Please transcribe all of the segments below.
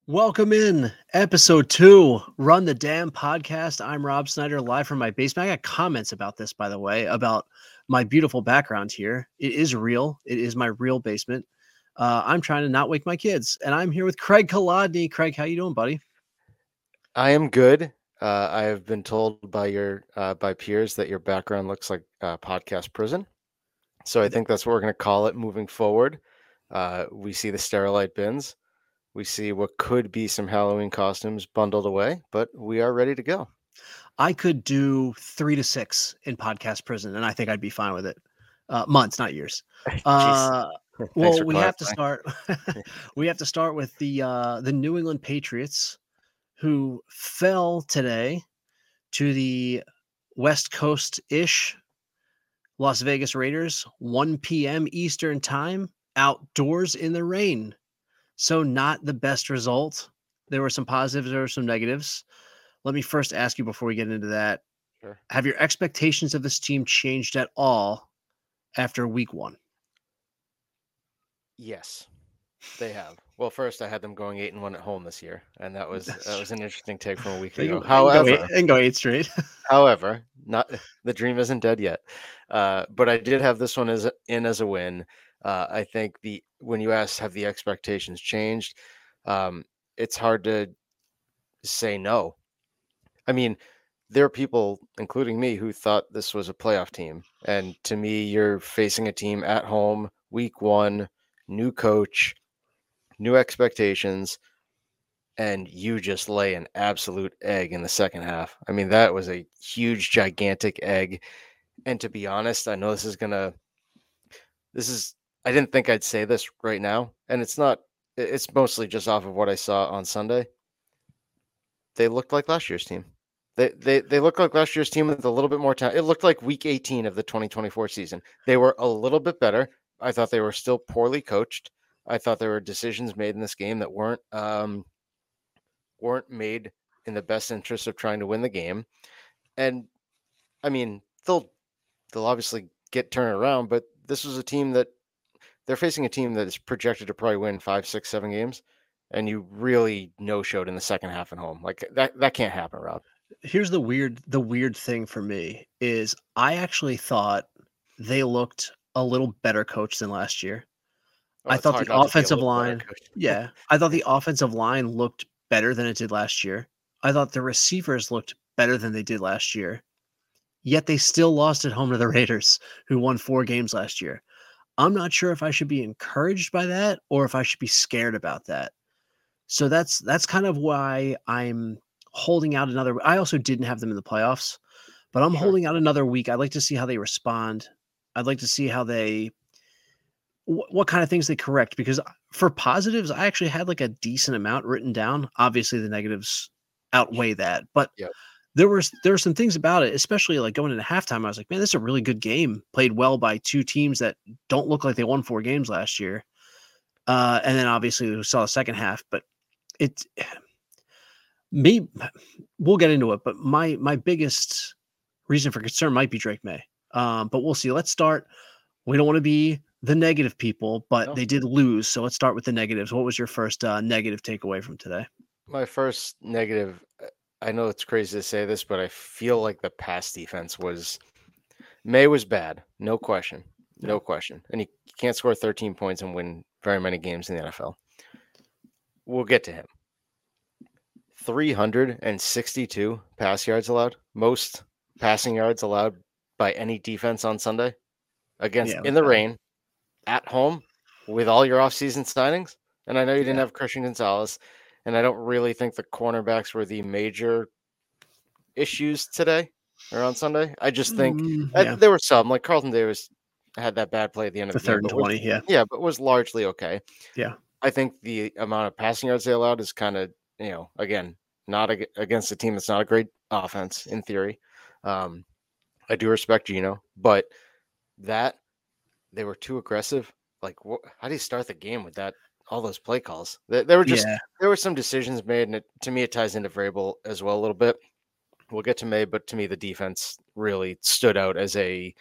Welcome in episode 2, Run the Damn Podcast. I'm Rob Snyder, live from my basement. I got comments about this, by the way, about my beautiful background here. It is real. It is my real basement. I'm trying to not wake my kids, and I'm here with Craig Kolodny. Craig, how you doing, buddy? I am good. I have been told by your by peers that your background looks like podcast prison. So I think that's what we're going to call it moving forward. We see the Sterilite bins. We see what could be some Halloween costumes bundled away, but we are ready to go. I could do 3 to 6 in podcast prison, and I think I'd be fine with it. Months, not years. Jeez. Thanks Well, for we have to clarifying. start. We have to start with the New England Patriots, who fell today to the West Coast-ish Las Vegas Raiders, 1 p.m. Eastern time, outdoors in the rain. So not the best result. There were some positives, there were some negatives. Let me first ask you before we get into that, Sure. have your expectations of this team changed at all after week 1? Yes, they have. Well, first I had them going 8-1 at home this year, and that was an interesting take from a week They ago. can go 8 straight. However, not the dream isn't dead yet. But I did have this one as a win. I think when you ask have the expectations changed, it's hard to say no. I mean, there are people, including me, who thought this was a playoff team, and to me, you're facing a team at home, week 1, new coach, new expectations, and you just lay an absolute egg in the second half. I mean, that was a huge, gigantic egg. And to be honest, I know I didn't think I'd say this right now, and it's mostly just off of what I saw on Sunday. They looked like last year's team. They looked like last year's team with a little bit more time. It looked like week 18 of the 2024 season. They were a little bit better. I thought they were still poorly coached. I thought there were decisions made in this game that weren't made in the best interest of trying to win the game. And I mean, they'll obviously get turned around, but this was a team that they're facing a team that is projected to probably win 5, 6, 7 games, and you really no-showed in the second half at home. Like that can't happen, Rob. Here's the weird thing for me is I actually thought they looked a little better coached than last year. Oh, I it's thought hard the not to be a offensive little better line, coach. yeah, I thought the offensive line looked better than it did last year. I thought the receivers looked better than they did last year. Yet they still lost at home to the Raiders, who won 4 games last year. I'm not sure if I should be encouraged by that or if I should be scared about that. So that's kind of why I'm holding out another. I also didn't have them in the playoffs, but I'm Sure. holding out another week. I'd like to see how they respond. I'd like to see how they what kind of things they correct, because for positives, I actually had like a decent amount written down. Obviously, the negatives outweigh that, but Yep. there were some things about it, especially like going into halftime. I was like, man, this is a really good game, played well by 2 teams that don't look like they won 4 games last year. And then obviously we saw the second half, but it me we'll get into it. But my biggest reason for concern might be Drake May. But we'll see. Let's start. We don't want to be the negative people, but No, they did lose. So let's start with the negatives. What was your first negative takeaway from today? my first negative. I know it's crazy to say this, but I feel like the pass defense May was bad, no question, Yeah. no question, and he can't score 13 points and win very many games in the NFL. We'll get to him. 362 pass yards allowed, most passing yards allowed by any defense on Sunday against Yeah, it in was the bad. rain at home with all your offseason signings. And I know you didn't Yeah. have Christian Gonzalez, and I don't really think the cornerbacks were the major issues today or on Sunday. I just think Yeah. there were some, like Carlton Davis had that bad play at the end of The the game, third and but was 20. Yeah. was largely okay. Yeah. I think the amount of passing yards they allowed is kind of, again, not against a team that's not a great offense in theory. I do respect Gino, but that they were too aggressive. Like, how do you start the game with that? All those play calls. There were just Yeah. there were some decisions made, and to me, it ties into Vrabel as well a little bit. We'll get to May, but to me, the defense really stood out as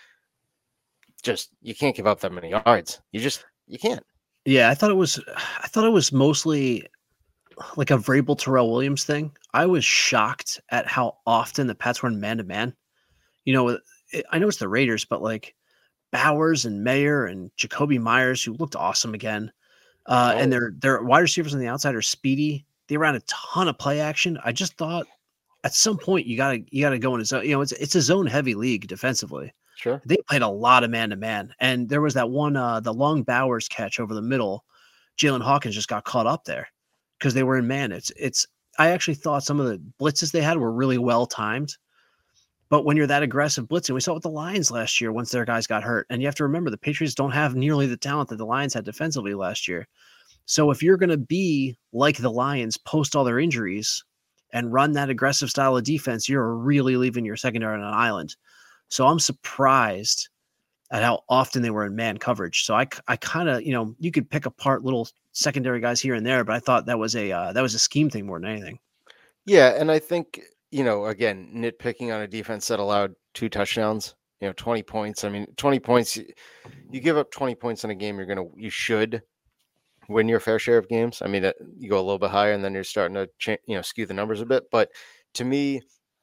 you can't give up that many yards. You can't. Yeah, I thought it was mostly like a Vrabel Terrell Williams thing. I was shocked at how often the Pats were in man to man. You know, I know it's the Raiders, but like Bowers and Mayer and Jacoby Myers, who looked awesome again. And Oh, their wide receivers on the outside are speedy. They ran a ton of play action. I just thought at some point you gotta go in a zone. You know, it's a zone heavy league defensively. sure. They played a lot of man to man, and there was that one the long Bowers catch over the middle. Jalen Hawkins just got caught up there because they were in man. It's. I actually thought some of the blitzes they had were really well timed. But when you're that aggressive blitzing, we saw it with the Lions last year once their guys got hurt. And you have to remember the Patriots don't have nearly the talent that the Lions had defensively last year. So if you're going to be like the Lions post all their injuries and run that aggressive style of defense, you're really leaving your secondary on an island. So I'm surprised at how often they were in man coverage. So I kind of, you could pick apart little secondary guys here and there, but I thought that was a scheme thing more than anything. Yeah, and I think, again, nitpicking on a defense that allowed 2 touchdowns, 20 points. I mean, 20 points, you give up 20 points in a game, you should win your fair share of games. I mean, you go a little bit higher and then you're starting to, skew the numbers a bit. But to me,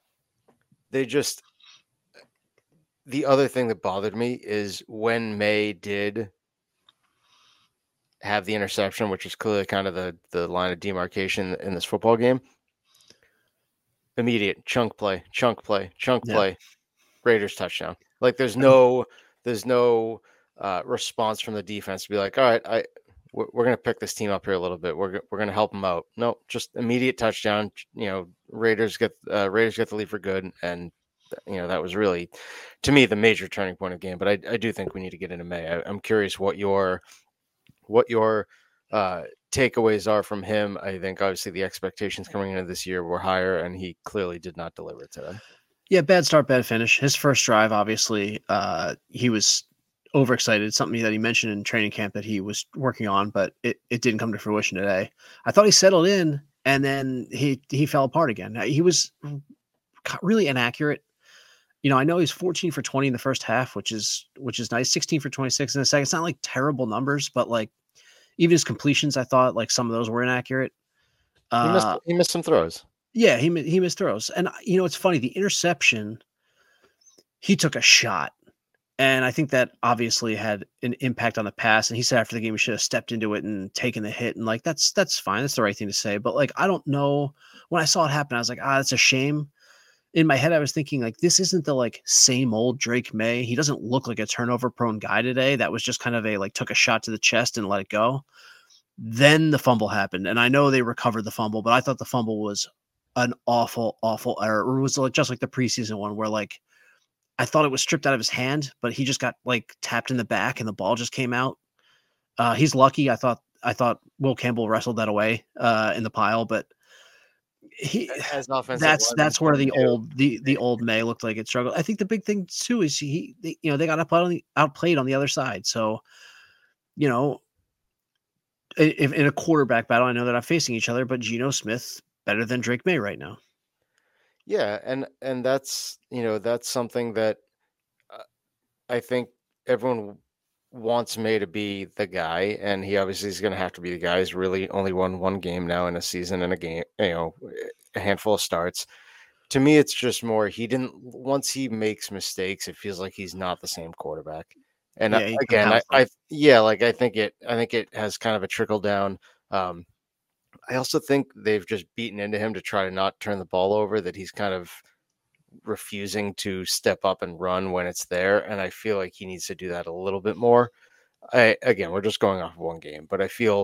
the other thing that bothered me is when May did have the interception, which is clearly kind of the line of demarcation in this football game. Immediate chunk play, Yeah. Raiders touchdown. Like there's no response from the defense to be like, all right, we're going to pick this team up here a little bit. We're going to help them out. No, just immediate touchdown. Raiders get the lead for good, and that was really, to me, the major turning point of the game. But I do think we need to get into May. I'm curious what your takeaways are from him. I think obviously the expectations coming into this year were higher, and he clearly did not deliver today. Yeah, bad start, bad finish. His first drive, obviously, he was overexcited, something that he mentioned in training camp that he was working on, but it didn't come to fruition today. I thought he settled in, and then he fell apart again. He was really inaccurate. I know he's 14 for 20 in the first half, which is nice. 16 for 26 in the second. It's not like terrible numbers, but like even his completions, I thought like some of those were inaccurate. He missed some throws. Yeah, he missed throws, and it's funny. The interception, he took a shot, and I think that obviously had an impact on the pass. And he said after the game he should have stepped into it and taken the hit, and like that's fine. That's the right thing to say. But like I don't know. When I saw it happen, I was like, that's a shame. In my head, I was thinking like this isn't the like same old Drake May. He doesn't look like a turnover prone guy today. That was just kind of a like took a shot to the chest and let it go. Then the fumble happened, and I know they recovered the fumble, but I thought the fumble was an awful, awful error. Or it was like just like the preseason one where like I thought it was stripped out of his hand, but he just got like tapped in the back and the ball just came out. He's lucky. I thought Will Campbell wrestled that away in the pile, but he As an offensive that's where lineman, the old May looked like it struggled. I think the big thing too is they got outplayed on the other side. So, you know, if in a quarterback battle, I know they're not facing each other, but Geno Smith better than Drake May right now. Yeah, and that's that's something that I think everyone wants May to be the guy, and he obviously is going to have to be the guy. He's really only won one game now in a season and a game, a handful of starts. To me, it's just more he didn't. Once he makes mistakes, it feels like he's not the same quarterback. And Yeah, he again, compounds them. I think it has kind of a trickle down. I also think they've just beaten into him to try to not turn the ball over, that he's kind of refusing to step up and run when it's there. And I feel like he needs to do that a little bit more. Again, we're just going off of one game, but I feel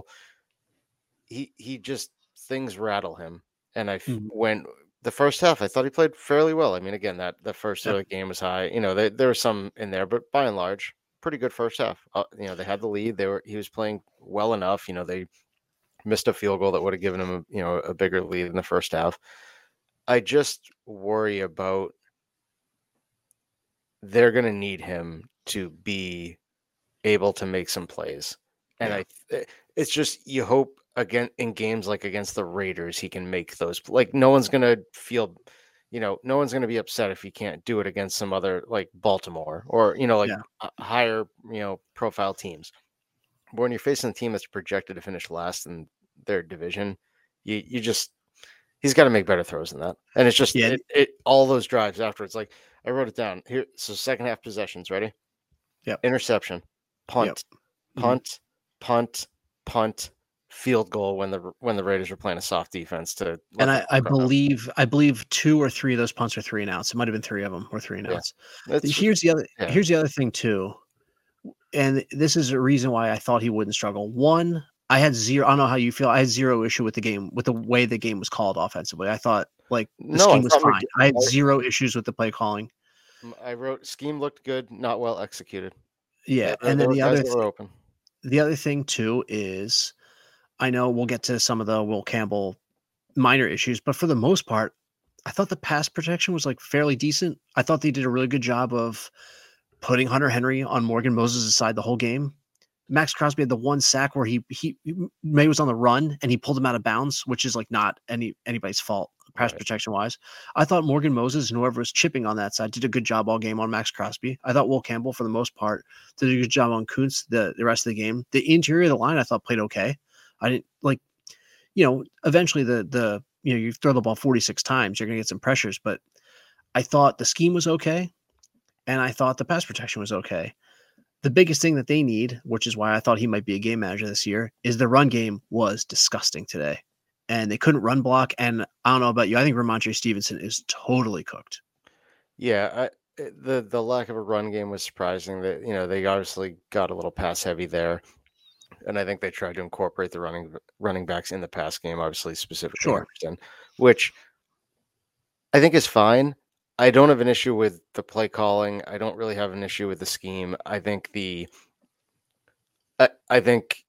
he just things rattle him. And Mhm. when the first half, I thought he played fairly well. I mean, again, that the first Yeah. game was high. There was some in there, but by and large, pretty good first half. They had the lead. He was playing well enough. They missed a field goal that would have given him a bigger lead in the first half. I just worry about they're going to need him to be able to make some plays. And Yeah. it's just, you hope again in games like against the Raiders, he can make those. Like no one's going to feel, no one's going to be upset if he can't do it against some other like Baltimore or, like Yeah. higher, profile teams. But when you're facing a team that's projected to finish last in their division, you just he's got to make better throws than that. And it's just Yeah. it all those drives afterwards. Like I wrote it down here. So second half possessions, ready? Yep. Interception, Yep. punt, punt, punt, punt, field goal when the Raiders were playing a soft defense to let And the I ball come out. believe 2 or 3 of those punts are 3 and outs. It might have been 3 of them or 3 and Yeah. outs. That's Here's the yeah. other thing too, and this is a reason why I thought he wouldn't struggle. One, I don't know how you feel. I had 0 issue with the way the game was called offensively. I thought, like, the No, I scheme was thought fine. I had 0 issues with the play calling. I wrote scheme looked good, not well executed. Yeah, and There then were guys that were open. the other thing too is I know we'll get to some of the Will Campbell minor issues, but for the most part, I thought the pass protection was, like, fairly decent. I thought they did a really good job of putting Hunter Henry on Morgan Moses' side the whole game. Max Crosby had the one sack where May was on the run and he pulled him out of bounds, which is, like, not anybody's fault pass Right. protection wise. I thought Morgan Moses and whoever was chipping on that side did a good job all game on Max Crosby. I thought Will Campbell, for the most part, did a good job on Kuntz the rest of the game. The interior of the line I thought played okay. I didn't like, eventually you throw the ball 46 times, you're gonna get some pressures, but I thought the scheme was okay, and I thought the pass protection was okay. The biggest thing that they need, which is why I thought he might be a game manager this year, is the run game was disgusting today. And they couldn't run block. And I don't know about you. I think Ramondre Stevenson is totally cooked. Yeah, the lack of a run game was surprising. That they obviously got a little pass heavy there, and I think they tried to incorporate the running backs in the pass game, obviously specifically Sure. Anderson, which I think is fine. I don't have an issue with the play calling. I don't really have an issue with the scheme. I think I think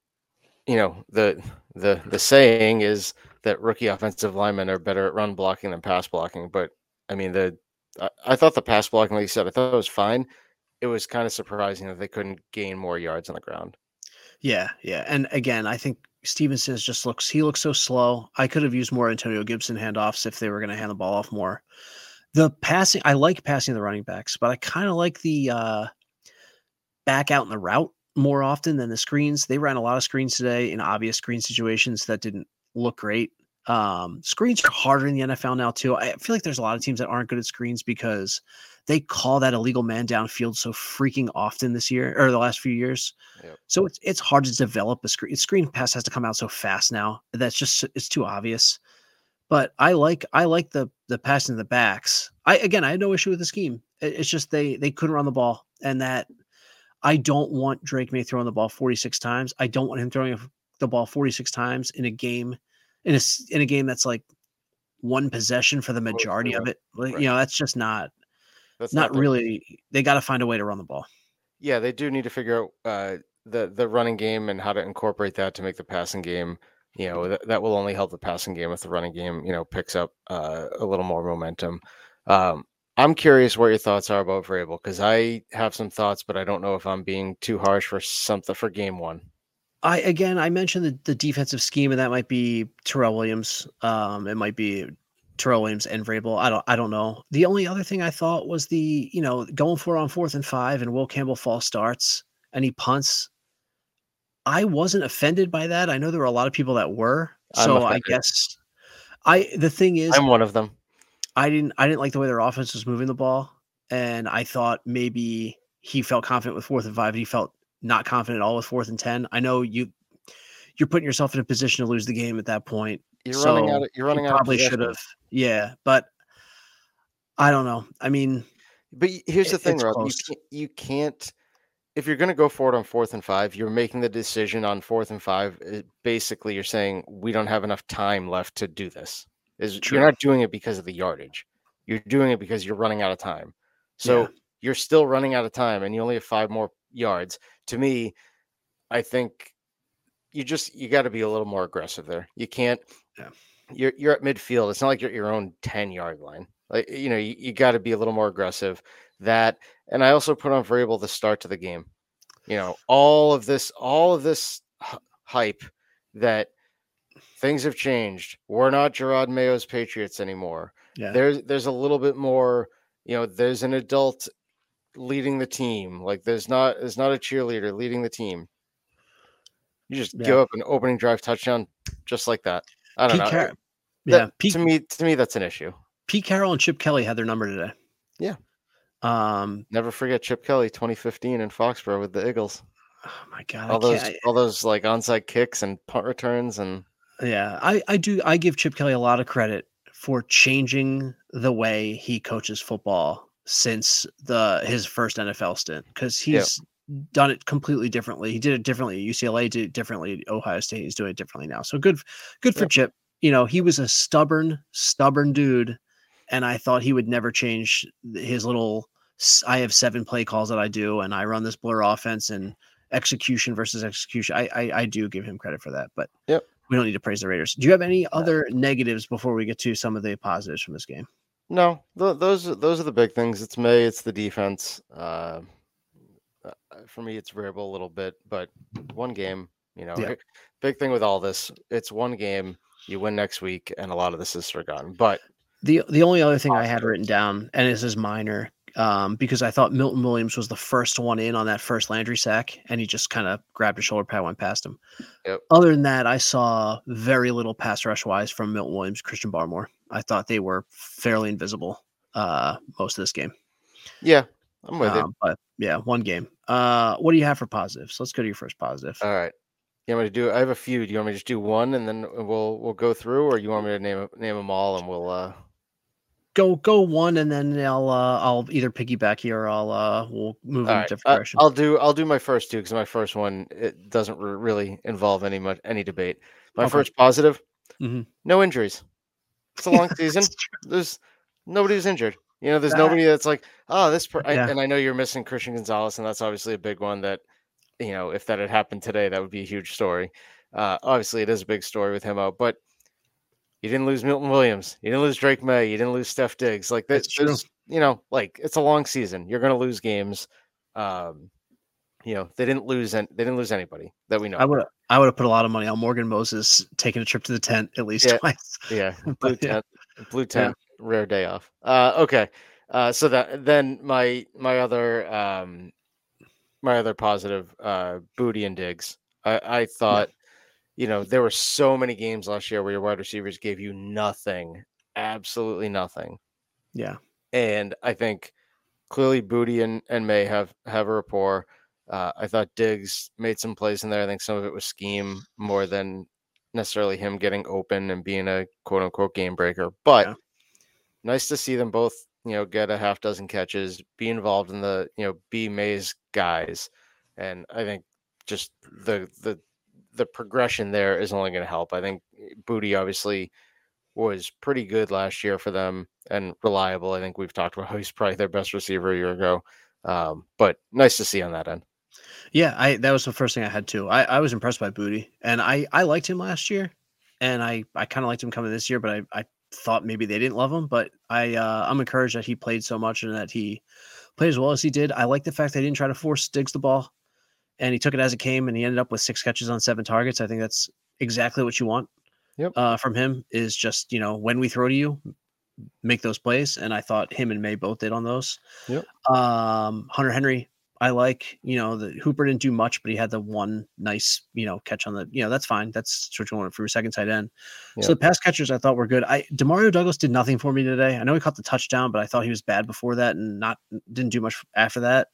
the saying is that rookie offensive linemen are better at run blocking than pass blocking. But I mean I thought the pass blocking, like you said, I thought it was fine. It was kind of surprising that they couldn't gain more yards on the ground. Yeah. Yeah. And again, I think Stevenson looks so slow. I could have used more Antonio Gibson handoffs if they were going to hand the ball off more. The passing, I like passing the running backs, but I kind of like the back out in the route more often than the screens. They ran a lot of screens today in obvious screen situations that didn't look great. Screens are harder in the NFL now too. I feel like there's a lot of teams that aren't good at screens because they call that illegal man downfield so freaking often this year or the last few years. Yep. So it's hard to develop a screen. Screen pass has to come out so fast now. It's too obvious. But I like the passing the backs. I had no issue with the scheme. It's just they couldn't run the ball, and that I don't want Drake May throwing the ball 46 times. I don't want him throwing the ball 46 times in a game in a game that's like one possession for the majority of it. Like, Right. that's just not That's not really. They got to find a way to run the ball. Yeah, they do need to figure out the running game and how to incorporate that to make the passing game. That will only help the passing game if the running game picks up a little more momentum. I'm curious what your thoughts are about Vrabel, because I have some thoughts, but I don't know if I'm being too harsh for game one. I mentioned the defensive scheme, and that might be Terrell Williams. It might be Terrell Williams and Vrabel. I don't know. The only other thing I thought was going for it on 4th and 5 and Will Campbell false starts and he punts. I wasn't offended by that. I know there were a lot of people that were. I'm So I offended. guess the thing is, I'm one of them. I didn't like the way their offense was moving the ball, and I thought maybe he felt confident with 4th and 5, and he felt not confident at all with 4th and 10. I know you're putting yourself in a position to lose the game at that point. You're running So out of you're he running out of probably should possession. have. Yeah, but I don't know. I mean, But here's the thing, it's Rob. close. You can't if you're going to go for it on 4th and 5, you're making the decision on 4th and 5. Basically, you're saying we don't have enough time left to do this. You're not doing it because of the yardage. You're doing it because you're running out of time. So you're still running out of time, and you only have 5 more yards. To me, I think you got to be a little more aggressive there. You can't. Yeah. You're at midfield. It's not like you're at your own 10-yard line. Like you got to be a little more aggressive. That, and I also put on Vrabel the start to the game. All of this hype that things have changed. We're not Gerard Mayo's Patriots anymore. Yeah. There's a little bit more. There's an adult leading the team. Like there's not a cheerleader leading the team. You just give up an opening drive touchdown just like that. I don't Pete know. Carroll, That yeah, Pete to me, that's an issue. Pete Carroll and Chip Kelly had their number today. Yeah. Um, Never forget Chip Kelly, 2015 in Foxborough with the Eagles. oh my God, I All can't. those like onside kicks and punt returns and Yeah, I give Chip Kelly a lot of credit for changing the way he coaches football since his first NFL stint because yeah, he's done it completely differently. He did it differently at UCLA, did it differently at Ohio State. He's doing it differently now. So good for yeah. Chip. He was a stubborn dude, and I thought he would never change his little. I have 7 play calls that I do, and I run this blur offense and execution versus execution. I do give him credit for that, but Yep. we don't need to praise the Raiders. Do you have any other negatives before we get to some of the positives from this game? No, those are the big things. It's May, it's the defense. For me, it's variable a little bit, but one game, Yeah. big thing with all this, it's one game. You win next week, and a lot of this is forgotten. But The only other thing I had positive. written down, and this is minor, because I thought Milton Williams was the first one in on that first Landry sack, and he just kind of grabbed a shoulder pad, went past him. Yep. Other than that, I saw very little pass rush wise from Milton Williams, Christian Barmore. I thought they were fairly invisible most of this game. Yeah, I'm with you. But yeah, one game. What do you have for positives? Let's go to your first positive. All right. You want me to do? I have a few. Do you want me to just do one and then we'll go through, or you want me to name them all and we'll Go one, and then I'll either piggyback you or we'll move in a different direction. I'll do my first two because my first one it doesn't really involve any debate. My first positive, no injuries. It's a long season. There's nobody's injured. There's nobody that's like, oh, and I know you're missing Christian Gonzalez, and that's obviously a big one that, if that had happened today, that would be a huge story. Obviously, it is a big story with him out, but you didn't lose Milton Williams. You didn't lose Drake May. You didn't lose Steph Diggs. Like That's true. like it's a long season. You're going to lose games. They didn't lose anybody that we know. I would have put a lot of money on Morgan Moses taking a trip to the tent at least twice. Yeah, blue tent, rare day off. Okay. So then my other positive, Booty and Diggs. I thought, there were so many games last year where your wide receivers gave you nothing, absolutely nothing. Yeah. And I think clearly Booty and May have a rapport. I thought Diggs made some plays in there. I think some of it was scheme more than necessarily him getting open and being a quote unquote game breaker. But nice to see them both, get a half dozen catches, be involved in the, be May's guys. And I think just the progression there is only going to help. I think Booty obviously was pretty good last year for them and reliable. I think we've talked about how he's probably their best receiver a year ago. But nice to see on that end. Yeah, that was the first thing I had too. I was impressed by Booty, and I liked him last year, and I kind of liked him coming this year, but I thought maybe they didn't love him. But I'm encouraged that he played so much and that he played as well as he did. I like the fact they didn't try to force Diggs the ball, and he took it as it came, and he ended up with 6 catches on 7 targets. I think that's exactly what you want. Yep. From him is just when we throw to you, make those plays, and I thought him and May both did on those. Yep. Hunter Henry, I like, the Hooper didn't do much, but he had the one nice, catch on the, that's fine. That's what you want for a second tight end. Yep. So the pass catchers I thought were good. Demario Douglas did nothing for me today. I know he caught the touchdown, but I thought he was bad before that and didn't do much after that.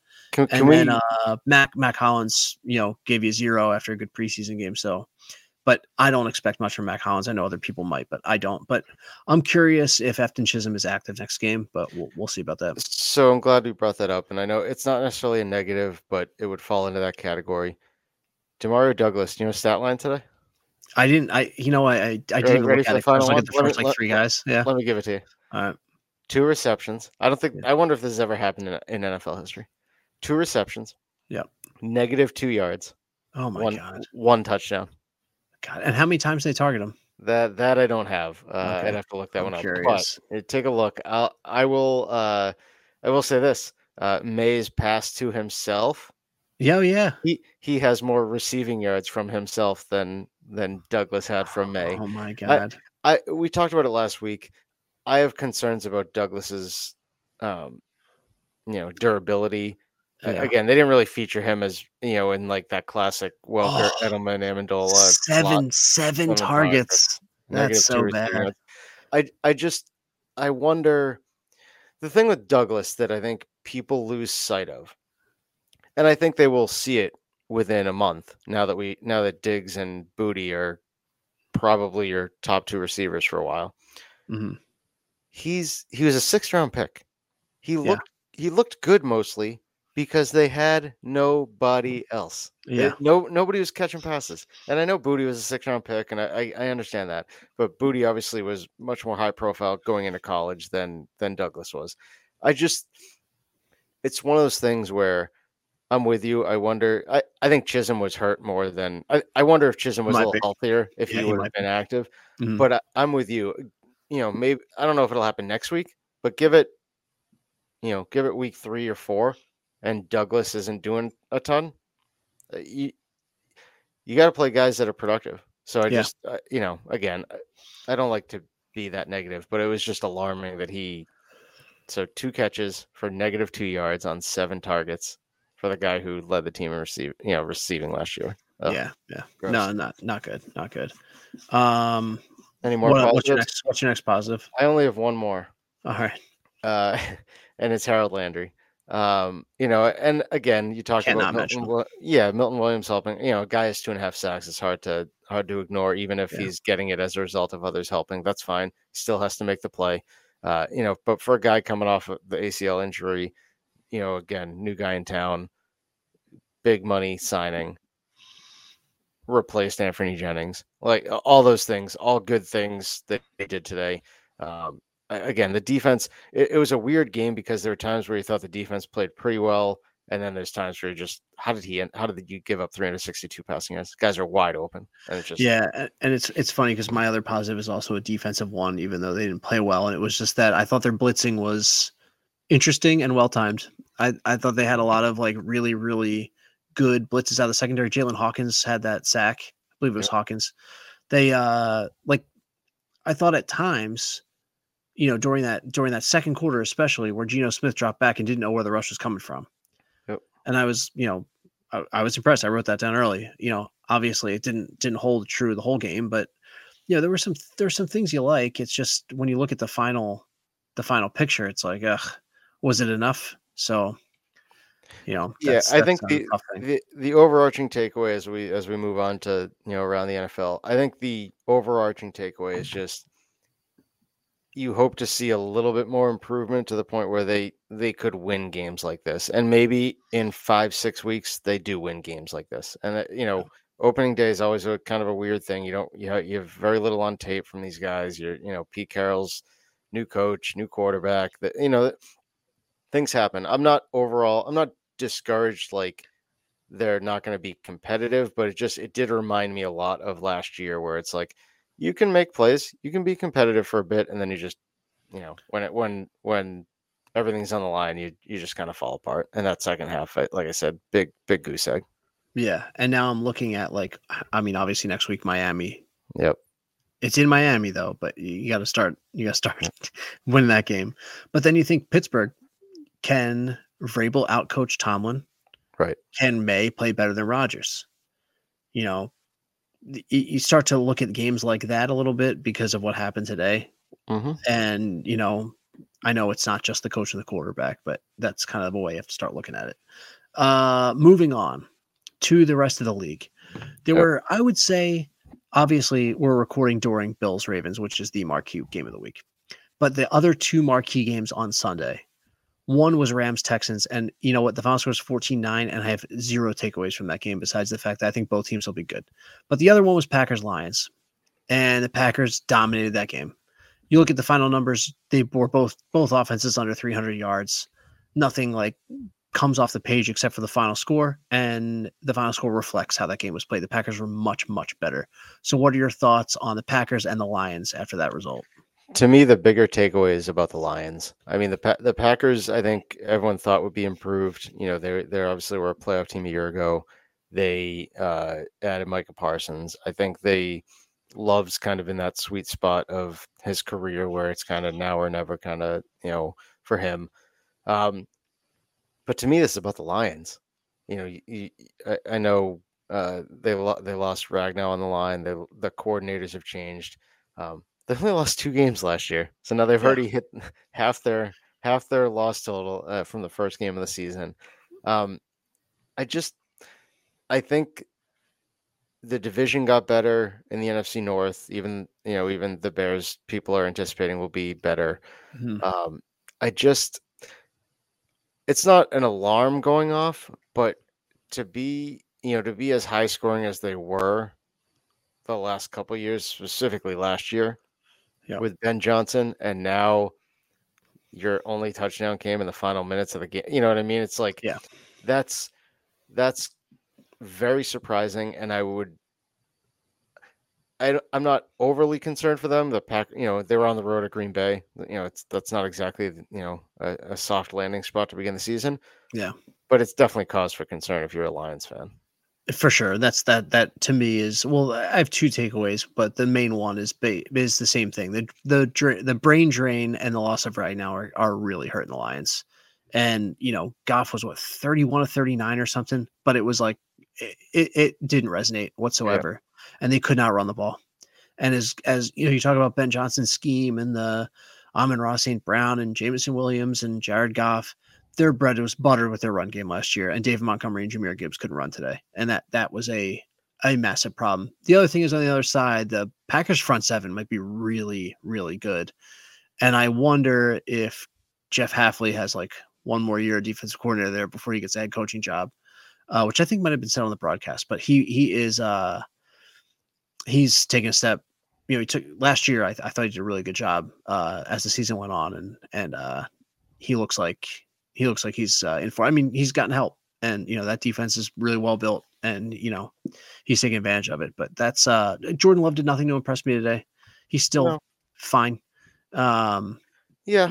Mac Hollins, gave you 0 after a good preseason game. So, but I don't expect much from Mac Hollins. I know other people might, but I don't. But I'm curious if Efton Chisholm is active next game, but we'll see about that. So I'm glad we brought that up. And I know it's not necessarily a negative, but it would fall into that category. Demario Douglas, do you know stat line today? I didn't didn't look at it. I was looking at the first 3 guys. Yeah. Let me give it to you. All right. 2 receptions. I wonder if this has ever happened in NFL history. 2 receptions. Yep. -2 yards. Oh my God. 1 touchdown. God. And how many times did they target him? That I don't have. Okay. I'd have to look that one up. But take a look. I will say this. May's pass to himself. Yeah. He has more receiving yards from himself than Douglas had from May. Oh my God. We talked about it last week. I have concerns about Douglas's durability. Yeah. Again, they didn't really feature him as, in like that classic Welker, Edelman, Amendola. 7 targets. That's negative two so receiving bad. yards. I wonder the thing with Douglas that I think people lose sight of, and I think they will see it within a month now that Diggs and Booty are probably your top two receivers for a while. Mhm. He was a 6th round pick. He Yeah. looked he looked good mostly because they had nobody else. Yeah. Nobody was catching passes. And I know Booty was a 6th round pick, and I understand that. But Booty obviously was much more high profile going into college than Douglas was. I just it's one of those things where I'm with you. I wonder. I think Chisholm was hurt more than I wonder if Chisholm was a Might little be. healthier if Yeah, he he would have might been be. active. Mhm. But I'm with you. Maybe I don't know if it'll happen next week, but give it week 3 or 4, and Douglas isn't doing a ton. You got to play guys that are productive. So I Yeah. just again, I don't like to be that negative, but it was just alarming that he. So 2 catches for -2 yards on 7 targets for the guy who led the team in receiving last year. Ugh, Yeah. Yeah. gross. No, not good. Not good. Um, Any more positives? what's your next positive? I only have one more, All right. uh, and it's Harold Landry. And again, you talked Can't about not mention him. Milton Williams helping. A guy has 2.5 sacks. It's hard to ignore, even if Yeah. he's getting it as a result of others helping. That's fine. He still has to make the play. But for a guy coming off of the ACL injury, again, new guy in town, big money signing, replaced Anthony Jennings, like all those things, all good things that they did today. Again, the defense, it was a weird game because there were times where you thought the defense played pretty well. And then there's times where you just, how did you give up 362 passing yards? Guys are wide open. And it's just, Yeah, and it's funny because my other positive is also a defensive one, even though they didn't play well, and it was just that I thought their blitzing was interesting and well timed. I thought they had a lot of like really really good blitzes out of the secondary. Jalen Hawkins had that sack. I believe it was yep, Hawkins. They like I thought at times, during that second quarter especially where Geno Smith dropped back and didn't know where the rush was coming from. yep. And I was, I was impressed. I wrote that down early. Obviously it didn't hold true the whole game, but there's some things you like. It's just when you look at the final picture, it's like, ugh, was it enough? So, Yeah, that's I think a the tough thing. the the overarching takeaway as we move on to around the NFL, I think the overarching takeaway is just you hope to see a little bit more improvement to the point where they could win games like this, and maybe in 5-6 weeks they do win games like this. And opening day is always a kind of a weird thing. You don't you have very little on tape from these guys. Pete Carroll's new coach, new quarterback. That things happen. I'm not discouraged. Like they're not going to be competitive, but it did remind me a lot of last year where it's like you can make plays, you can be competitive for a bit, and then you just when everything's on the line, you just kind of fall apart. And that second half, like I said, big goose egg. Yeah, and now I'm looking at I mean, obviously next week Miami. Yep. It's in Miami though, but you got to start. You got to start winning that game. But then you think Pittsburgh, can Vrabel outcoach Tomlin? Right. Can May play better than Rodgers? You know, you start to look at games like that a little bit because of what happened today. Mm-hmm. And, I know it's not just the coach and the quarterback, but that's kind of a way you have to start looking at it. Moving on to the rest of the league. There Yep. were, I would say, obviously, we're recording during Bills Ravens, which is the marquee game of the week. But the other two marquee games on Sunday, one was Rams Texans. And you know what? The final score was 14-9, and I have zero takeaways from that game besides the fact that I think both teams will be good. But the other one was Packers Lions, and the Packers dominated that game. You look at the final numbers; they were both offenses under 300 yards. Nothing like comes off the page except for the final score, and the final score reflects how that game was played. The Packers were much better. So, what are your thoughts on the Packers and the Lions after that result? To me, the bigger takeaway is about the Lions. I mean, the Packers, I think everyone thought would be improved. They obviously were a playoff team a year ago. They added Micah Parsons. I think Love's kind of in that sweet spot of his career where it's kind of now or never kind of, for him. But to me, this is about the Lions. I know they lost Ragnow on the line. The coordinators have changed. They only lost 2 games last year, so now they've Yeah. already hit half their loss total from the first game of the season. Um, I just I think the division got better in the NFC North. Even even the Bears people are anticipating will be better. Mhm. Um, I just it's not an alarm going off, but to be as high scoring as they were the last couple years, specifically last year Yeah. with Ben Johnson, and now your only touchdown came in the final minutes of the game. You know what I mean? It's like Yeah. that's that's very surprising, and I'm not overly concerned for them. The Pack, they were on the road at Green Bay. That's not exactly a soft landing spot to begin the season, Yeah. but it's definitely cause for concern if you're a Lions fan. For sure. That to me is, well, I have two takeaways, but the main one is the same thing. The brain drain and the loss of right now are really hurting the Lions. And Goff was what 31 of 39 or something, but it was like it didn't resonate Yeah, whatsoever, and they could not run the ball. And as you talk about Ben Johnson's scheme and the Amon-Ra St. Brown and Jameson Williams and Jared Goff, their bread was buttered with their run game last year, and David Montgomery and Jahmyr Gibbs couldn't run today, and that was a massive problem. The other thing is on the other side, the Packers front seven might be really, really good, and I wonder if Jeff Hafley has like one more year of defensive coordinator there before he gets a head coaching job, which I think might have been said on the broadcast, but he's taken a step. He took last year. I thought he did a really good job as the season went on, and he looks like he's in for. I mean, he's gotten help, and that defense is really well built, and he's taking advantage of it. But that's Jordan Love did nothing to impress me today. He's still no, fine. Um, yeah.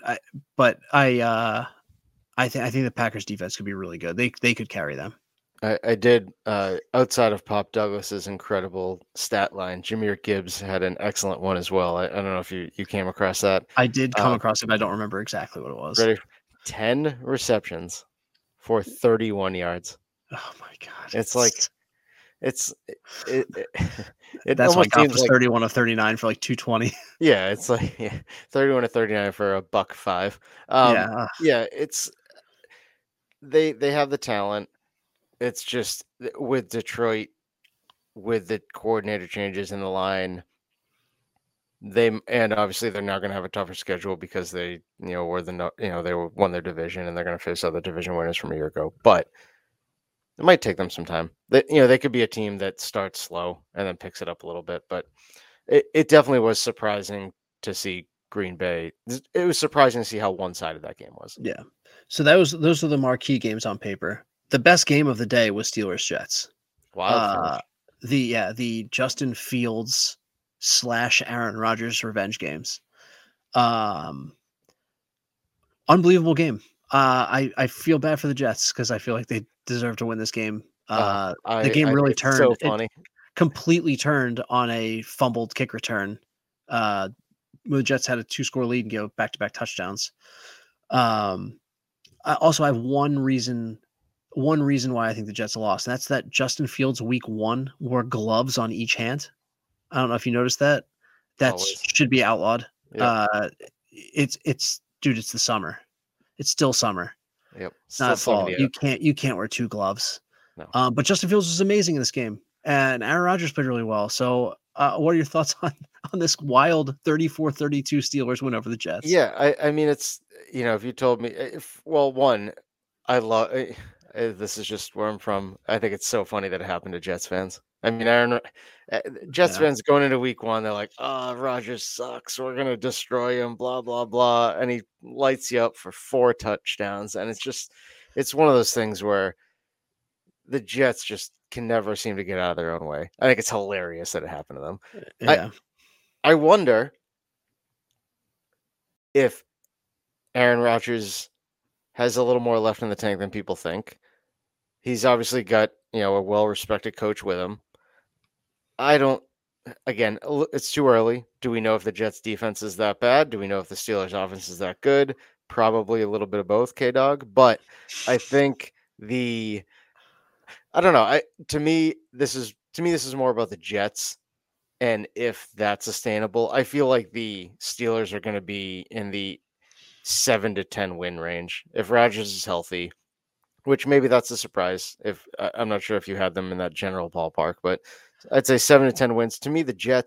I think the Packers defense could be really good. They could carry them. I did outside of Pop Douglas's incredible stat line. Jahmyr Gibbs had an excellent one as well. I don't know if you came across that. I did come Uh, across it, but I don't remember exactly what it was. ready? 10 receptions for 31 yards. Oh my god! It's like it it, it, it That's why almost Goff seems was like 31 of 39 for like 220. yeah, it's like 31 to 39 for a buck five. Yeah. Yeah, it's they have the talent. It's just with Detroit, with the coordinator changes in the line, and obviously they're now going to have a tougher schedule because they won their division and they're going to face other division winners from a year ago. But it might take them some time. They could be a team that starts slow and then picks it up a little bit. But it definitely was surprising to see Green Bay. It was surprising to see how one-sided that game was. Yeah. So those are the marquee games on paper. The best game of the day was Steelers Jets. Wild finish. The Justin Fields / Aaron Rodgers revenge games. Unbelievable game. I feel bad for the Jets because I feel like they deserve to win this game. The game really It's so turned. funny. It completely turned on a fumbled kick return. The Jets had a 2-score lead and gave back-to-back touchdowns. I also have one reason why I think the Jets lost, and that's that Justin Fields week 1 wore gloves on each hand. I don't know if you noticed that. That Always. should be outlawed. Yep. It's dude, it's the summer. It's still summer. Yep. It's not fall. You can't wear 2 gloves. No. But Justin Fields was amazing in this game, and Aaron Rodgers played really well. So, what are your thoughts on this wild 34-32 Steelers win over the Jets? Yeah, I mean, it's if you told me, one, I love. This is just where I'm from. I think it's so funny that it happened to Jets fans. I mean, Jets fans going into week 1, they're like, "Oh, Rodgers sucks. We're gonna destroy him." Blah blah blah, and he lights you up for 4 touchdowns, and it's one of those things where the Jets just can never seem to get out of their own way. I think it's hilarious that it happened to them. Yeah. I wonder if Aaron Rodgers has a little more left in the tank than people think. He's obviously got, a well-respected coach with him. Again, it's too early. Do we know if the Jets defense is that bad? Do we know if the Steelers offense is that good? Probably a little bit of both, K-Dog. But I think I don't know. To me, this is more about the Jets And if that's sustainable, I feel like the Steelers are going to be in the 7 to 10 win range if Rodgers is healthy, which maybe that's a surprise. If I'm not sure if you had them in that general ballpark, but I'd say 7 to 10 wins. To me,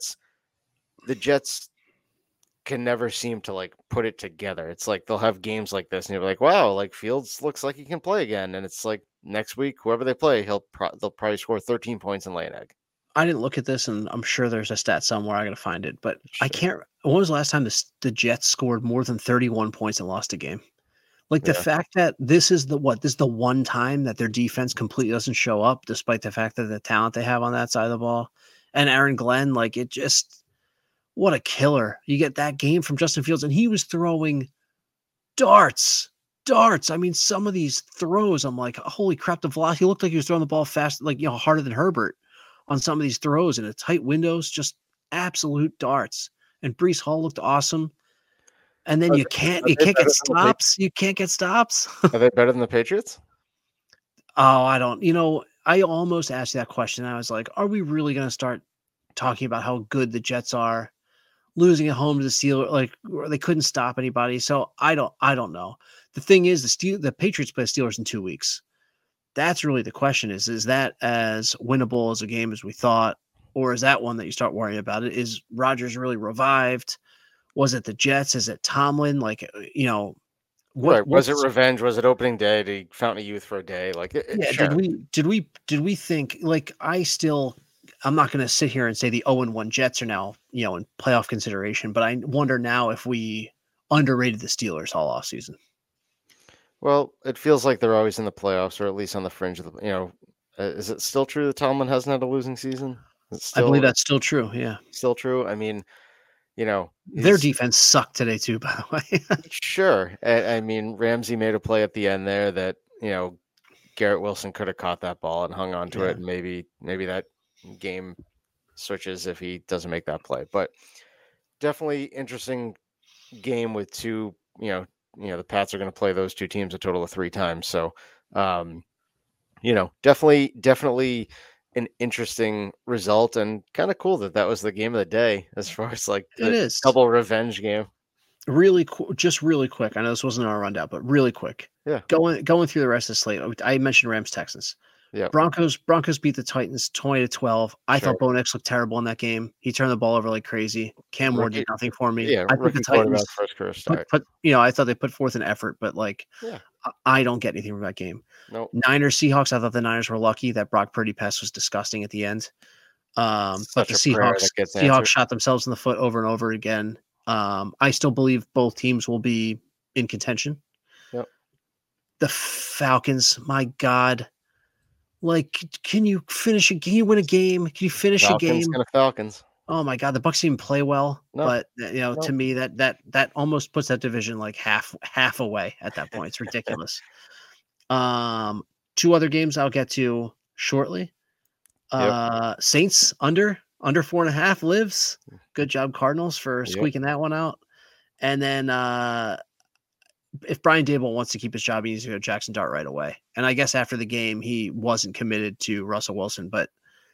the Jets can never seem to like put it together. It's like they'll have games like this, and you're like, wow, like Fields looks like he can play again. And it's like next week, whoever they play, they'll probably score 13 points and lay an egg. I didn't look at this, and I'm sure there's a stat somewhere. I got to find it, but I Sure. can't. When was the last time the Jets scored more than 31 points and lost a game? Like the Yeah. fact that this is the one time that their defense completely doesn't show up, despite the fact that the talent they have on that side of the ball, and Aaron Glenn, like it just what a killer! You get that game from Justin Fields, and he was throwing darts, darts. I mean, some of these throws, I'm like, holy crap! The velocity he looked like he was throwing the ball fast, like harder than Herbert on some of these throws in the tight windows, just absolute darts. And Brees Hall looked awesome. And then Are you they, can't are you they can't get better than the Patriots? stops. You can't get stops. Are they better than the Patriots? Oh, I don't. I almost asked you that question. I was like, are we really going to start talking about how good the Jets are, losing at home to the Steelers? Like they couldn't stop anybody. So I don't know. The thing is, the Patriots play the Steelers in 2 weeks. That's really the question: is that as winnable as a game as we thought, or is that one that you start worrying about? It is Rodgers really revived? Was it the Jets? Is it Tomlin? Like Right. Was it what's revenge? Was it opening day? Did he fountain of youth for a day? Like, yeah, sure. did we think like I'm not going to sit here and say the 0-1 Jets are now, in playoff consideration, but I wonder now if we underrated the Steelers all off season. Well, it feels like they're always in the playoffs, or at least on the fringe of the. Is it still true that Tomlin hasn't had a losing season? It's I believe still that's still true. Yeah. still true. I mean, Their he's defense sucked today too, by the way. sure. I mean, Ramsey made a play at the end there that Garrett Wilson could have caught that ball and hung on to Yeah. it, and maybe that game switches if he doesn't make that play. But definitely interesting game with two. The Pats are going to play those two teams a total of 3 times. So, definitely an interesting result, and kind of cool that was the game of the day as far as like It the is. double revenge game. Just really quick. I know this wasn't our rundown, but really quick. Yeah. Going through the rest of the slate. I mentioned Rams Texans. Yeah. Broncos beat the Titans 20-12. I Sure. thought Bo Nix looked terrible in that game. He turned the ball over like crazy. Cam Ward did nothing for me. Yeah, I think the rookie quarterback Titans first career start. I thought they put forth an effort, but like Yeah. I don't get anything from that game. No. Niners Seahawks. I thought the Niners were lucky. That Brock Purdy pass was disgusting at the end. But Such the a prayer that gets answered. Seahawks shot themselves in the foot over and over again. I still believe both teams will be in contention. Yep. The Falcons, my God. Like, can you win a game? Can you finish a Falcons game? gonna Falcons. Oh my God, the Bucks didn't play well, No. but No. to me that almost puts that division like half away at that point. It's ridiculous. 2 other games I'll get to shortly. Yep. Saints under 4.5 lives. Good job, Cardinals, for squeaking that one out. And then if Brian Daboll wants to keep his job, he needs to go Jackson Dart right away. And I guess after the game, he wasn't committed to Russell Wilson, but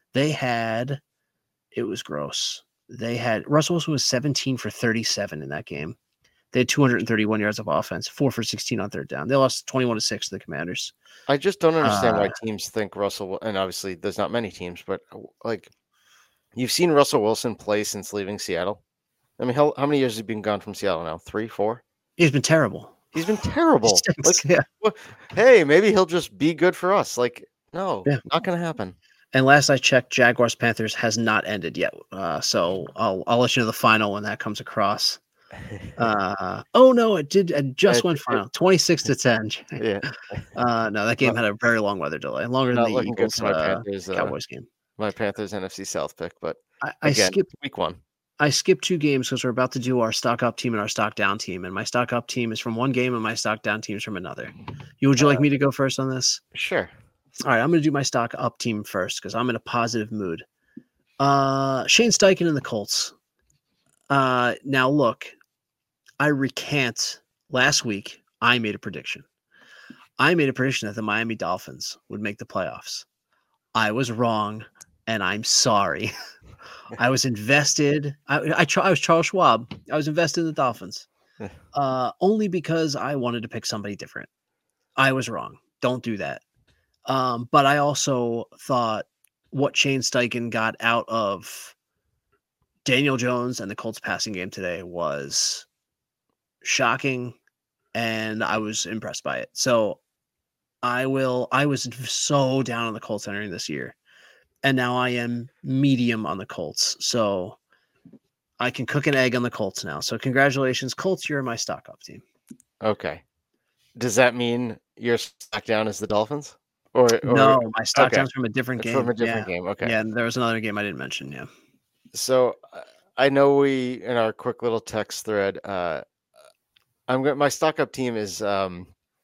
it was gross. Russell Wilson was 17 for 37 in that game. They had 231 yards of offense, 4 for 16 on third down. They lost 21-6 to the Commanders. I just don't understand why teams think Russell, and obviously there's not many teams, but like you've seen Russell Wilson play since leaving Seattle. I mean, how many years has he been gone from Seattle now? 3, 4? He's been terrible. He's been terrible. Yeah. Hey, maybe he'll just be good for us. Like, no, not going to happen. And last I checked, Jaguars Panthers has not ended yet. So I'll let you know the final when that comes across. Oh no, it did. It just went final, 26-10. Yeah. No, that game had a very long weather delay, longer than the Eagles Cowboys game. My Panthers NFC South pick, but I skipped week 1. I skipped 2 games because we're about to do our stock up team and our stock down team, and my stock up team is from one game and my stock down team is from another. Would you like me to go first on this? Sure. All right, I'm going to do my stock up team first because I'm in a positive mood. Shane Steichen and the Colts. Now look, I recant. Last week, I made a prediction. I made a prediction that the Miami Dolphins would make the playoffs. I was wrong, and I'm sorry. I was invested. I was Charles Schwab. I was invested in the Dolphins, only because I wanted to pick somebody different. I was wrong. Don't do that. But I also thought what Shane Steichen got out of Daniel Jones and the Colts passing game today was shocking, and I was impressed by it. So I was so down on the Colts entering this year, and now I am medium on the Colts. So I can cook an egg on the Colts now. So congratulations, Colts. You're my stock up team. Okay. Does that mean your stock down is the Dolphins? Or no, my stock okay. down's from a different game. From a different game. Okay. Yeah, and there was another game I didn't mention. Yeah. So I know we in our quick little text thread. My stock up team is not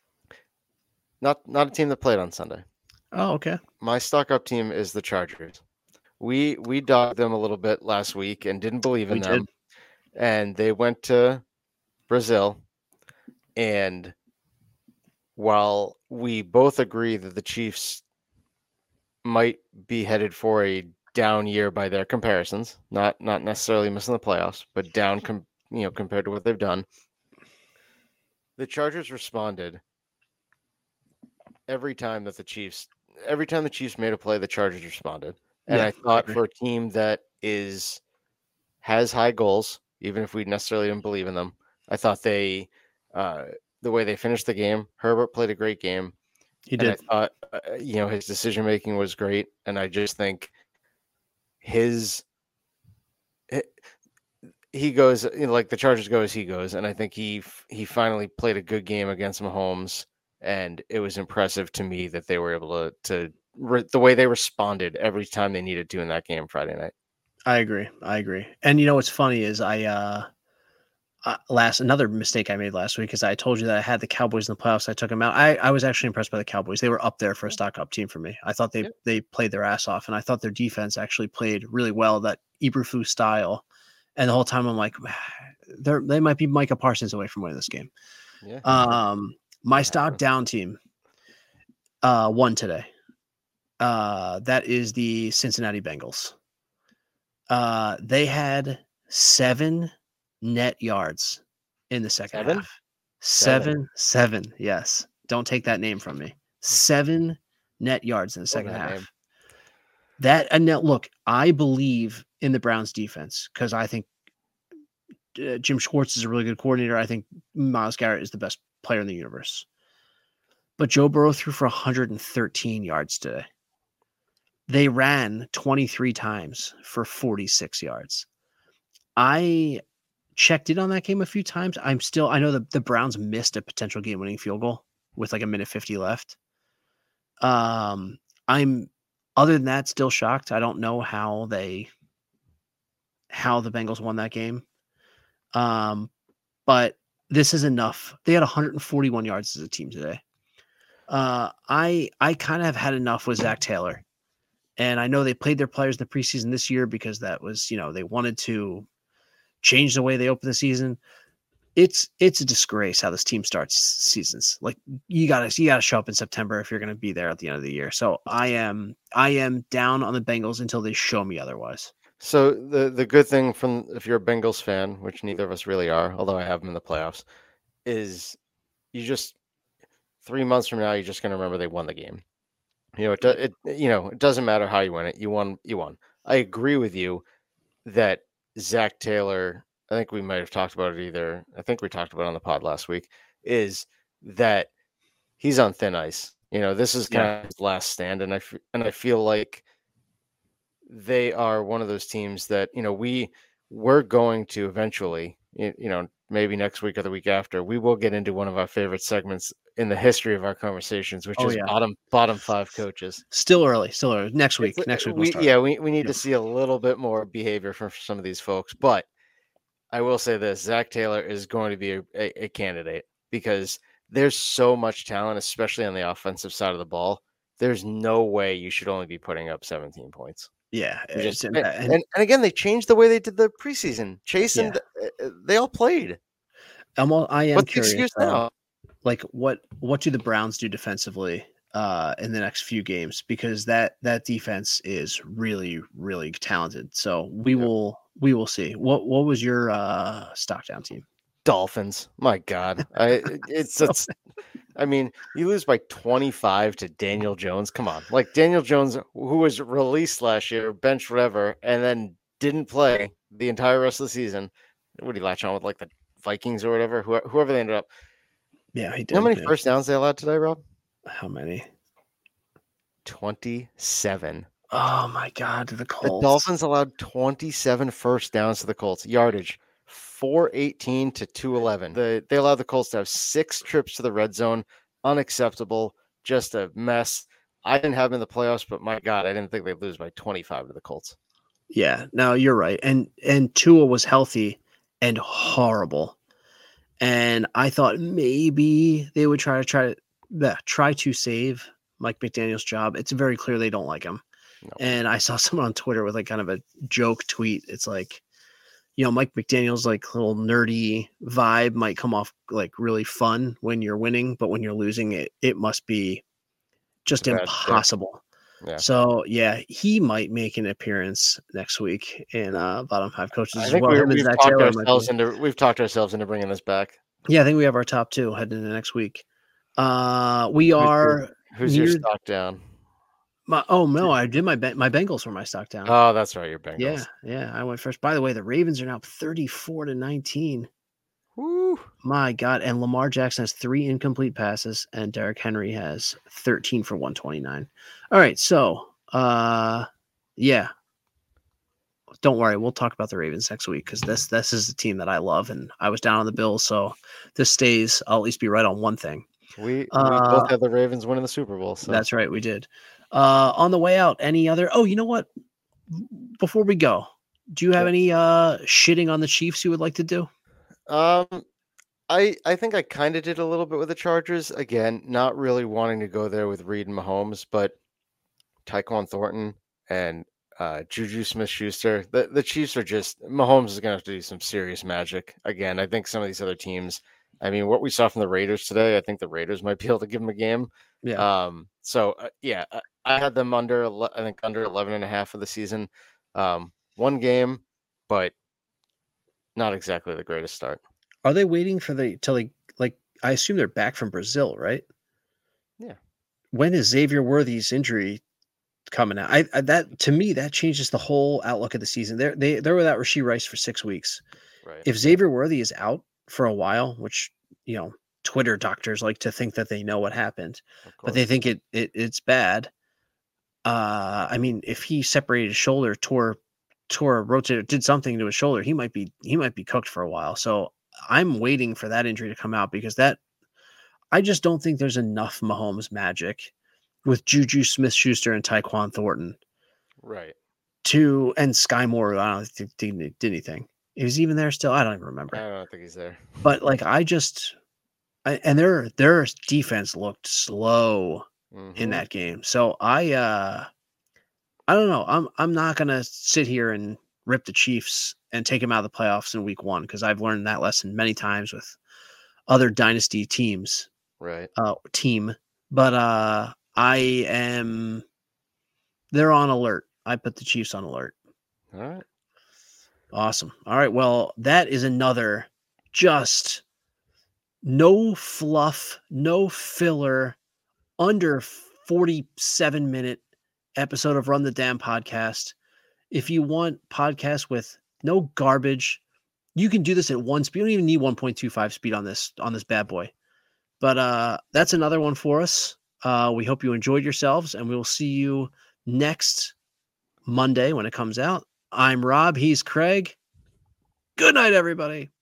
a team that played on Sunday. Oh, okay. My stock up team is the Chargers. We dogged them a little bit last week and didn't believe in them. And they went to Brazil. And while we both agree that the Chiefs might be headed for a down year by their comparisons, not necessarily missing the playoffs, but down compared to what they've done, the Chargers responded every time the Chiefs made a play, the Chargers responded. And I thought for a team that has high goals, even if we necessarily didn't believe in them, I thought they the way they finished the game, Herbert played a great game. He did. And I thought, his decision making was great, and I just think he goes like the Chargers go as he goes, and I think he finally played a good game against Mahomes, and it was impressive to me that they were able to the way they responded every time they needed to in that game Friday night. I agree. And what's funny is another mistake I made last week is I told you that I had the Cowboys in the playoffs. I took them out. I was actually impressed by the Cowboys. They were up there for a stock up team for me. I thought they played their ass off, and I thought their defense actually played really well, that Eberflus style. And the whole time I'm like, they might be Micah Parsons away from winning this game. Yeah. My stock down team won today. That is the Cincinnati Bengals. They had 7 net yards in the second half. Seven. Yes. Don't take that name from me. 7 net yards in the second half. Now look, I believe in the Browns defense because I think Jim Schwartz is a really good coordinator. I think Myles Garrett is the best player in the universe. But Joe Burrow threw for 113 yards today. They ran 23 times for 46 yards. I checked in on that game a few times. I know that the Browns missed a potential game-winning field goal with like a minute 50 left. I'm other than that still shocked. I don't know how the Bengals won that game. But this is enough. They had 141 yards as a team today. I kind of have had enough with Zach Taylor. And I know they played their players in the preseason this year because that was, they wanted to change the way they open the season. It's a disgrace how this team starts seasons. Like you gotta show up in September if you're gonna be there at the end of the year. So I am down on the Bengals until they show me otherwise. So the good thing from if you're a Bengals fan, which neither of us really are, although I have them in the playoffs, is you just 3 months from now you're just gonna remember they won the game. It doesn't matter how you win it. You won. I agree with you that Zach Taylor, I think we might have talked about it either. I think we talked about it on the pod last week, is that he's on thin ice. This is kind of his last stand. And I feel like they are one of those teams that, we're going to eventually, maybe next week or the week after, we will get into one of our favorite segments in the history of our conversations, which is bottom 5 coaches. Still early. Next week we'll start. We need to see a little bit more behavior from some of these folks. But I will say this, Zach Taylor is going to be a candidate because there's so much talent, especially on the offensive side of the ball. There's no way you should only be putting up 17 points. Yeah. And again, they changed the way they did the preseason. Chase and they all played. I am What's curious. The excuse now? Like what do the Browns do defensively in the next few games because that defense is really, really talented. So we will see. What was your stock down team? Dolphins. My God. I mean, you lose by 25 to Daniel Jones. Come on. Like Daniel Jones, who was released last year, benched whatever, and then didn't play the entire rest of the season. What did he latch on with, like the Vikings or whatever? Whoever they ended up. Yeah, he did. How many first downs they allowed today, Rob? How many? 27. Oh my God, the Colts. The Dolphins allowed 27 first downs to the Colts. Yardage 418 to 211. They allowed the Colts to have 6 trips to the red zone. Unacceptable. Just a mess. I didn't have them in the playoffs, but my God, I didn't think they'd lose by 25 to the Colts. Yeah, no, you're right. And Tua was healthy and horrible. And I thought maybe they would try to save Mike McDaniel's job. It's very clear they don't like him. No. And I saw someone on Twitter with like kind of a joke tweet. It's like, Mike McDaniel's like little nerdy vibe might come off like really fun when you're winning, but when you're losing it must be just impossible. Yeah. So yeah, he might make an appearance next week in bottom 5 coaches I as think well. We've talked ourselves into bringing this back. Yeah, I think we have our top 2 heading into next week. We are. Who's your stock down? I did my Bengals were my stock down. Oh, that's right, your Bengals. Yeah, I went first. By the way, the Ravens are now 34-19. Woo. My God, and Lamar Jackson has 3 incomplete passes, and Derrick Henry has 13 for 129. All right, so yeah, don't worry, we'll talk about the Ravens next week because this is the team that I love, and I was down on the Bills, so this stays. I'll at least be right on one thing. We both had the Ravens winning the Super Bowl. So. That's right, we did. On the way out, any other? Oh, you know what? Before we go, do you have any shitting on the Chiefs you would like to do? I think I kind of did a little bit with the Chargers. Again, not really wanting to go there with Reed and Mahomes, but Tyquan Thornton and Juju Smith-Schuster. The Chiefs are just Mahomes is going to have to do some serious magic. Again, I think some of these other teams. I mean, what we saw from the Raiders today, I think the Raiders might be able to give them a game. Yeah. I had them under 11.5 of the season. One game, but not exactly the greatest start. Are they waiting for I assume they're back from Brazil, right? Yeah. When is Xavier Worthy's injury coming out? That to me that changes the whole outlook of the season. They're without Rashee Rice for 6 weeks. Right. If Xavier Worthy is out for a while, which Twitter doctors like to think that they know what happened, but they think it's bad. I mean, if he separated his shoulder, tore a rotator, did something to his shoulder, he might be cooked for a while. So I'm waiting for that injury to come out because I just don't think there's enough Mahomes magic with Juju Smith-Schuster and Tyquan Thornton. Right. And Sky Moore, I don't think did anything. Is he even there still? I don't even remember. I don't think he's there. But like and their defense looked slow in that game. So I don't know. I'm not gonna sit here and rip the Chiefs and take them out of the playoffs in week 1 because I've learned that lesson many times with other dynasty teams. Right. But they're on alert. I put the Chiefs on alert. All right. Awesome. All right. Well, that is another just no fluff, no filler, under 47-minute episode of Run the Damn Podcast. If you want podcasts with no garbage, you can do this at 1 speed. You don't even need 1.25 speed on this bad boy. But that's another one for us. We hope you enjoyed yourselves, and we will see you next Monday when it comes out. I'm Rob. He's Craig. Good night, everybody.